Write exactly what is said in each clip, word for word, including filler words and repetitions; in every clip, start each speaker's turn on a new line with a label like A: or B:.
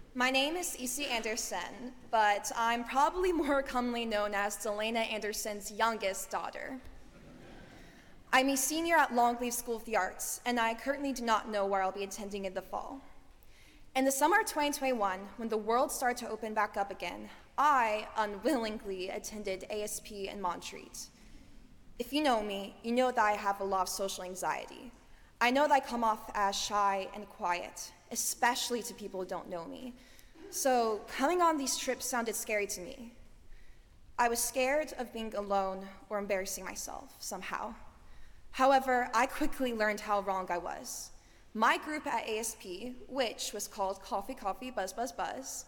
A: My name is Isi Anderson, but I'm probably more commonly known as Delana Anderson's youngest daughter. I'm a senior at Longleaf School of the Arts, and I currently do not know where I'll be attending in the fall. In the summer of twenty twenty-one, when the world started to open back up again, I unwillingly attended A S P in Montreat. If you know me, you know that I have a lot of social anxiety. I know that I come off as shy and quiet, especially to people who don't know me. So coming on these trips sounded scary to me. I was scared of being alone or embarrassing myself somehow. However, I quickly learned how wrong I was. My group at A S P, which was called Coffee Coffee Buzz Buzz Buzz,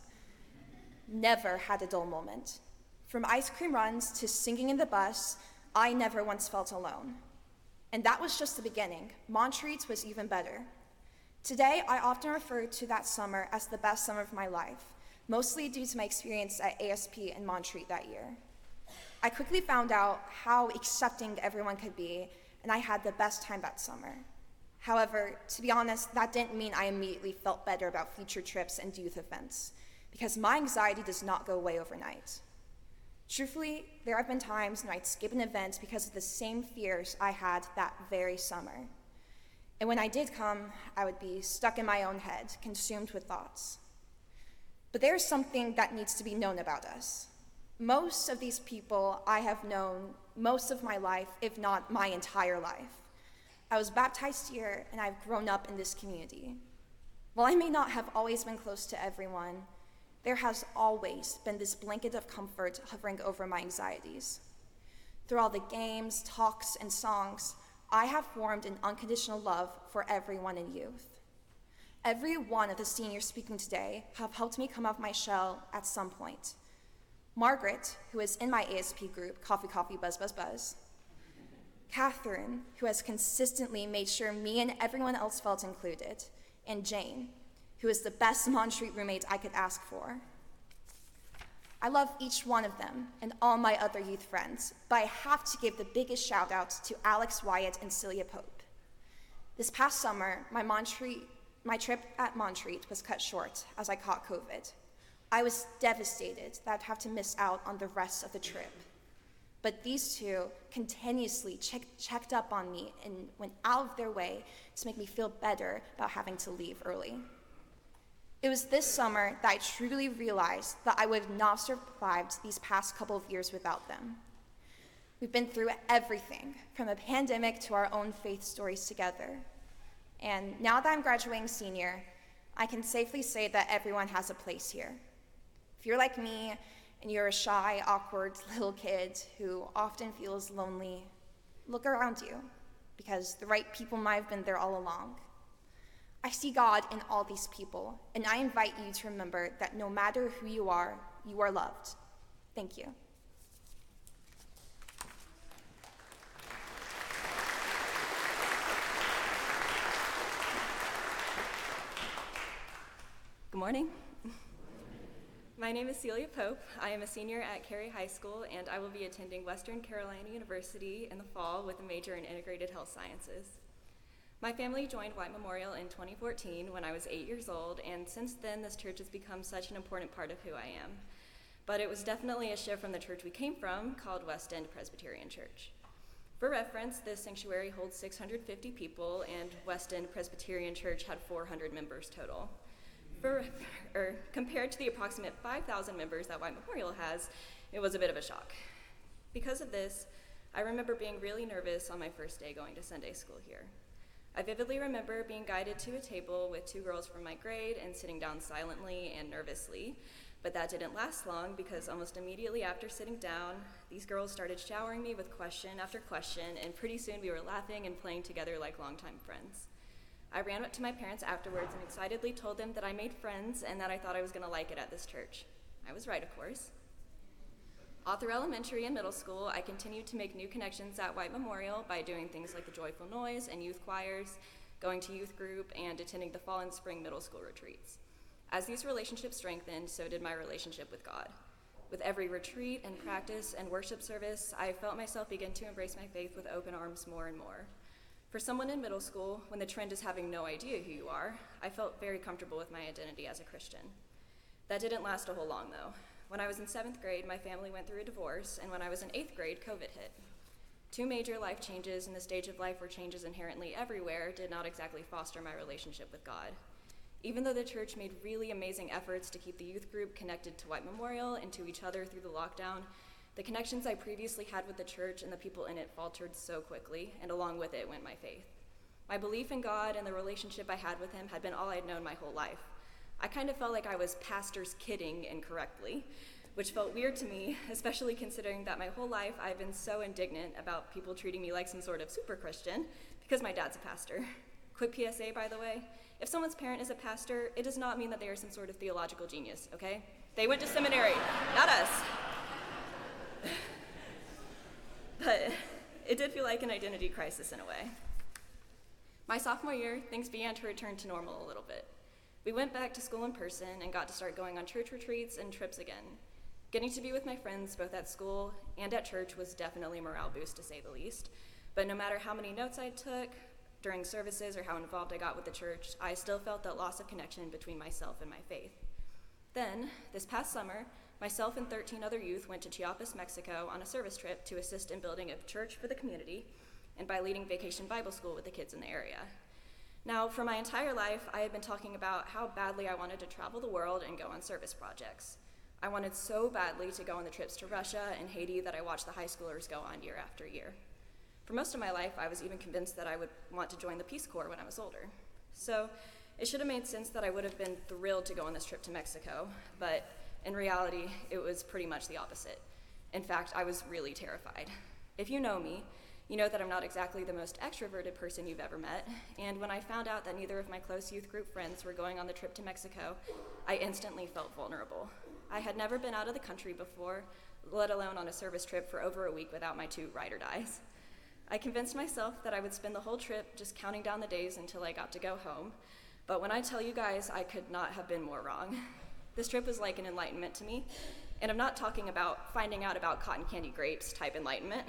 A: never had a dull moment. From ice cream runs to singing in the bus, I never once felt alone. And that was just the beginning. Montreat was even better. Today, I often refer to that summer as the best summer of my life, mostly due to my experience at A S P in Montreat that year. I quickly found out how accepting everyone could be, and I had the best time that summer. However, to be honest, that didn't mean I immediately felt better about future trips and youth events, because my anxiety does not go away overnight. Truthfully, there have been times when I'd skip an event because of the same fears I had that very summer. And when I did come, I would be stuck in my own head, consumed with thoughts. But there's something that needs to be known about us. Most of these people I have known most of my life, if not my entire life. I was baptized here, and I've grown up in this community. While I may not have always been close to everyone, there has always been this blanket of comfort hovering over my anxieties. Through all the games, talks, and songs, I have formed an unconditional love for everyone in youth. Every one of the seniors speaking today have helped me come out of my shell at some point. Margaret, who is in my A S P group, Coffee Coffee Buzz Buzz Buzz. Catherine, who has consistently made sure me and everyone else felt included. And Jane, who is the best Montreat roommate I could ask for. I love each one of them and all my other youth friends, but I have to give the biggest shout out to Alex Wyatt and Celia Pope. This past summer, my, Montreat, my trip at Montreat was cut short as I caught COVID. I was devastated that I'd have to miss out on the rest of the trip. But these two continuously check, checked up on me and went out of their way to make me feel better about having to leave early. It was this summer that I truly realized that I would not have survived these past couple of years without them. We've been through everything, from a pandemic to our own faith stories together. And now that I'm graduating senior, I can safely say that everyone has a place here. If you're like me, and you're a shy, awkward little kid who often feels lonely, look around you, because the right people might have been there all along. I see God in all these people, and I invite you to remember that no matter who you are, you are loved. Thank you.
B: Good morning. My name is Celia Pope. I am a senior at Cary High School, and I will be attending Western Carolina University in the fall with a major in integrated health sciences. My family joined White Memorial in twenty fourteen when I was eight years old, and since then this church has become such an important part of who I am. But it was definitely a shift from the church we came from, called West End Presbyterian Church. For reference, this sanctuary holds six hundred fifty people, and West End Presbyterian Church had four hundred members total. For, or compared to the approximate five thousand members that White Memorial has, it was a bit of a shock. Because of this, I remember being really nervous on my first day going to Sunday school here. I vividly remember being guided to a table with two girls from my grade and sitting down silently and nervously, but that didn't last long because almost immediately after sitting down, these girls started showering me with question after question, and pretty soon we were laughing and playing together like longtime friends. I ran up to my parents afterwards and excitedly told them that I made friends and that I thought I was going to like it at this church. I was right, of course. All through elementary and middle school, I continued to make new connections at White Memorial by doing things like the Joyful Noise and youth choirs, going to youth group, and attending the fall and spring middle school retreats. As these relationships strengthened, so did my relationship with God. With every retreat and practice and worship service, I felt myself begin to embrace my faith with open arms more and more. For someone in middle school, when the trend is having no idea who you are, I felt very comfortable with my identity as a Christian. That didn't last a whole long, though. When I was in seventh grade, my family went through a divorce, and when I was in eighth grade, COVID hit. Two major life changes in the stage of life where change is inherently everywhere did not exactly foster my relationship with God. Even though the church made really amazing efforts to keep the youth group connected to White Memorial and to each other through the lockdown, the connections I previously had with the church and the people in it faltered so quickly, and along with it went my faith. My belief in God and the relationship I had with him had been all I'd known my whole life. I kind of felt like I was pastor's kidding incorrectly, which felt weird to me, especially considering that my whole life I've been so indignant about people treating me like some sort of super Christian because my dad's a pastor. Quick P S A, by the way, if someone's parent is a pastor, it does not mean that they are some sort of theological genius, okay? They went to seminary, not us. But it did feel like an identity crisis in a way. My sophomore year, things began to return to normal a little bit. We went back to school in person and got to start going on church retreats and trips again. Getting to be with my friends both at school and at church was definitely a morale boost, to say the least. But no matter how many notes I took during services or how involved I got with the church, I still felt that loss of connection between myself and my faith. Then, this past summer, myself and thirteen other youth went to Chiapas, Mexico on a service trip to assist in building a church for the community and by leading Vacation Bible School with the kids in the area. Now, for my entire life, I had been talking about how badly I wanted to travel the world and go on service projects. I wanted so badly to go on the trips to Russia and Haiti that I watched the high schoolers go on year after year. For most of my life, I was even convinced that I would want to join the Peace Corps when I was older. So it should have made sense that I would have been thrilled to go on this trip to Mexico, but in reality, it was pretty much the opposite. In fact, I was really terrified. If you know me, you know that I'm not exactly the most extroverted person you've ever met, and when I found out that neither of my close youth group friends were going on the trip to Mexico, I instantly felt vulnerable. I had never been out of the country before, let alone on a service trip for over a week without my two ride or dies. I convinced myself that I would spend the whole trip just counting down the days until I got to go home, but when I tell you guys, I could not have been more wrong. This trip was like an enlightenment to me, and I'm not talking about finding out about cotton candy grapes type enlightenment.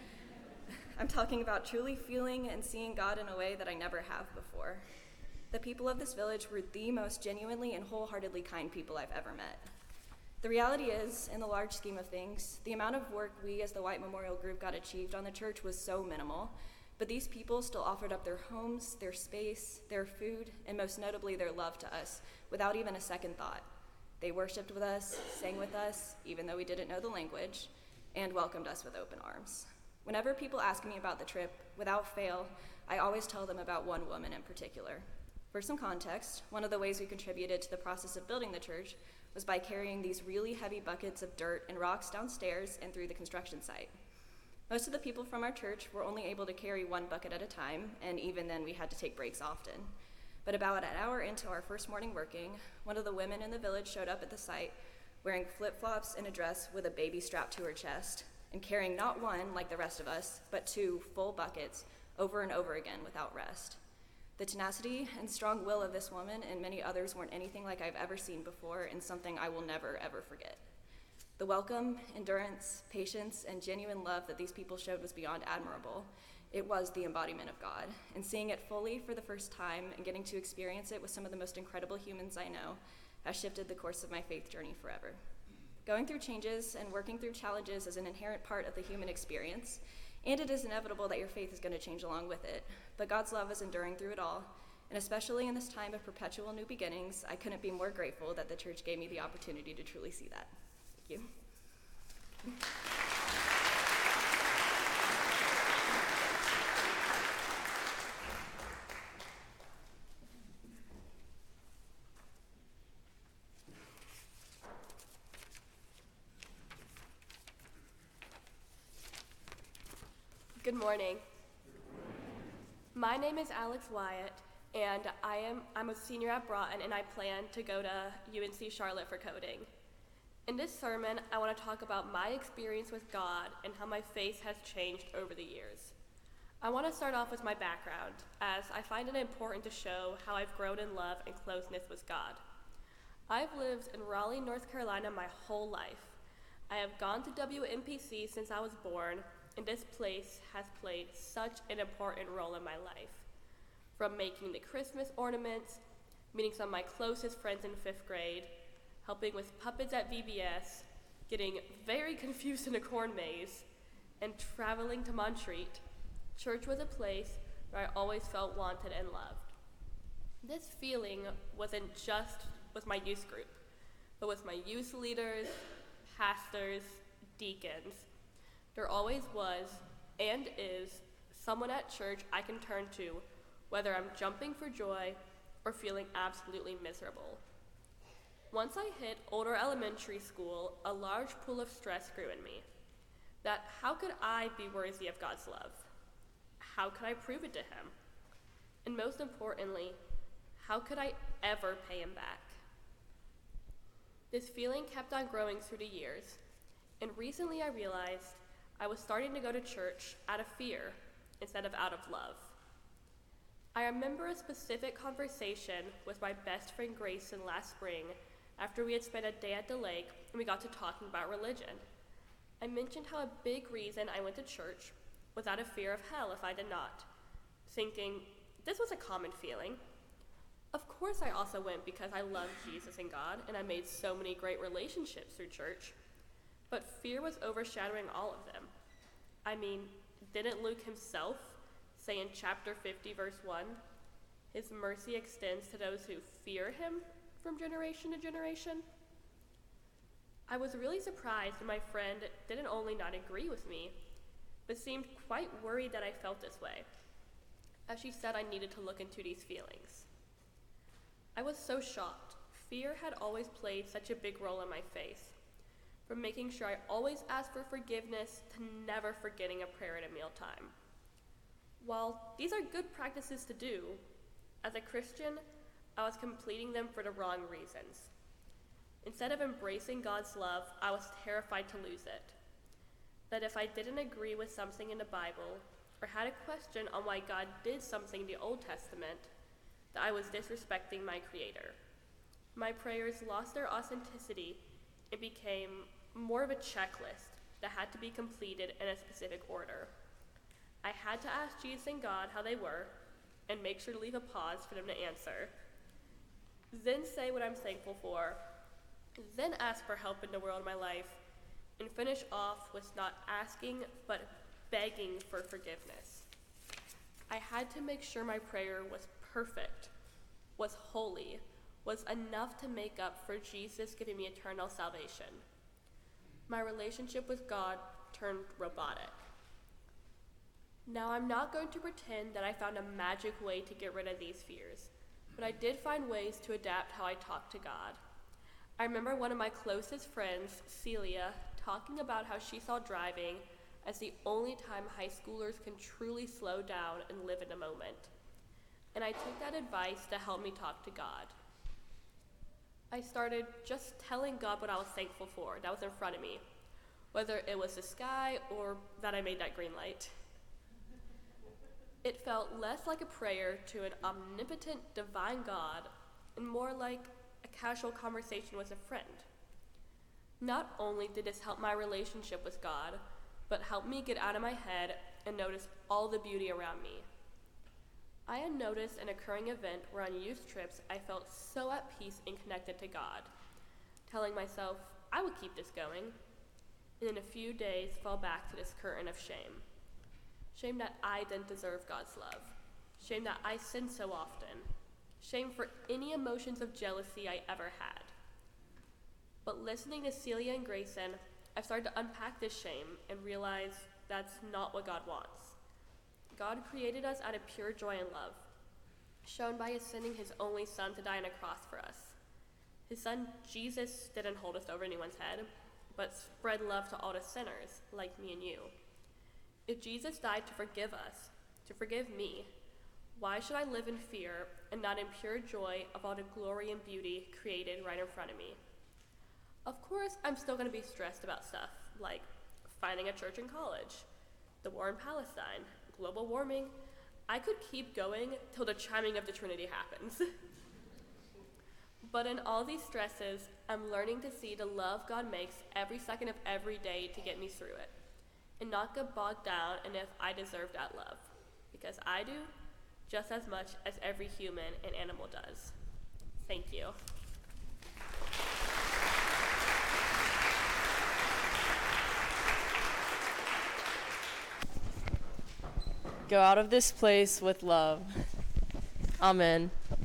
B: I'm talking about truly feeling and seeing God in a way that I never have before. The people of this village were the most genuinely and wholeheartedly kind people I've ever met. The reality is, in the large scheme of things, the amount of work we as the White Memorial Group got achieved on the church was so minimal, but these people still offered up their homes, their space, their food, and most notably their love to us without even a second thought. They worshiped with us, sang with us, even though we didn't know the language, and welcomed us with open arms. Whenever people ask me about the trip, without fail, I always tell them about one woman in particular. For some context, one of the ways we contributed to the process of building the church was by carrying these really heavy buckets of dirt and rocks downstairs and through the construction site. Most of the people from our church were only able to carry one bucket at a time, and even then we had to take breaks often. But about an hour into our first morning working, one of the women in the village showed up at the site wearing flip-flops and a dress with a baby strapped to her chest, and carrying not one, like the rest of us, but two full buckets over and over again without rest. The tenacity and strong will of this woman and many others weren't anything like I've ever seen before, and something I will never, ever forget. The welcome, endurance, patience, and genuine love that these people showed was beyond admirable. It was the embodiment of God, and seeing it fully for the first time and getting to experience it with some of the most incredible humans I know has shifted the course of my faith journey forever. Going through changes and working through challenges is an inherent part of the human experience, and it is inevitable that your faith is going to change along with it. But God's love is enduring through it all, and especially in this time of perpetual new beginnings, I couldn't be more grateful that the church gave me the opportunity to truly see that. Thank you.
C: Good morning. My name is Alex Wyatt, and I am I'm a senior at Broughton, and I plan to go to U N C Charlotte for coding. In this sermon, I want to talk about my experience with God and how my faith has changed over the years. I want to start off with my background, as I find it important to show how I've grown in love and closeness with God. I've lived in Raleigh, North Carolina my whole life. I have gone to W M P C since I was born, and this place has played such an important role in my life. From making the Christmas ornaments, meeting some of my closest friends in fifth grade, helping with puppets at V B S, getting very confused in a corn maze, and traveling to Montreat, church was a place where I always felt wanted and loved. This feeling wasn't just with my youth group, but with my youth leaders, pastors, deacons. There always was, and is, someone at church I can turn to, whether I'm jumping for joy or feeling absolutely miserable. Once I hit older elementary school, a large pool of stress grew in me. That how could I be worthy of God's love? How could I prove it to him? And most importantly, how could I ever pay him back? This feeling kept on growing through the years, and recently I realized I was starting to go to church out of fear instead of out of love. I remember a specific conversation with my best friend Grayson last spring after we had spent a day at the lake and we got to talking about religion. I mentioned how a big reason I went to church was out of fear of hell if I did not, thinking this was a common feeling. Of course I also went because I loved Jesus and God, and I made so many great relationships through church, but fear was overshadowing all of them. I mean, didn't Luke himself say in chapter fifty, verse one, his mercy extends to those who fear him from generation to generation? I was really surprised when my friend didn't only not agree with me, but seemed quite worried that I felt this way, as she said I needed to look into these feelings. I was so shocked. Fear had always played such a big role in my faith, from making sure I always asked for forgiveness to never forgetting a prayer at a mealtime. While these are good practices to do, as a Christian, I was completing them for the wrong reasons. Instead of embracing God's love, I was terrified to lose it. That if I didn't agree with something in the Bible, or had a question on why God did something in the Old Testament, that I was disrespecting my Creator. My prayers lost their authenticity and became more of a checklist that had to be completed in a specific order. I had to ask Jesus and God how they were, and make sure to leave a pause for them to answer. Then say what I'm thankful for, then ask for help in the world of my life, and finish off with not asking, but begging for forgiveness. I had to make sure my prayer was perfect, was holy, was enough to make up for Jesus giving me eternal salvation. My relationship with God turned robotic. Now, I'm not going to pretend that I found a magic way to get rid of these fears, but I did find ways to adapt how I talk to God. I remember one of my closest friends, Celia, talking about how she saw driving as the only time high schoolers can truly slow down and live in the moment. And I took that advice to help me talk to God. I started just telling God what I was thankful for that was in front of me, whether it was the sky or that I made that green light. It felt less like a prayer to an omnipotent, divine God, and more like a casual conversation with a friend. Not only did this help my relationship with God, but helped me get out of my head and notice all the beauty around me. I had noticed an occurring event where on youth trips I felt so at peace and connected to God, telling myself I would keep this going, and in a few days fall back to this curtain of shame. Shame that I didn't deserve God's love. Shame that I sinned so often. Shame for any emotions of jealousy I ever had. But listening to Celia and Grayson, I started to unpack this shame and realize that's not what God wants. God created us out of pure joy and love, shown by his sending his only son to die on a cross for us. His son, Jesus, didn't hold us over anyone's head, but spread love to all the sinners, like me and you. If Jesus died to forgive us, to forgive me, why should I live in fear and not in pure joy of all the glory and beauty created right in front of me? Of course, I'm still going to be stressed about stuff like finding a church in college, the war in Palestine, global warming. I could keep going till the chiming of the Trinity happens. But in all these stresses, I'm learning to see the love God makes every second of every day to get me through it, and not get bogged down in if I deserve that love, because I do just as much as every human and animal does. Thank you.
D: go out of this place with love. Amen.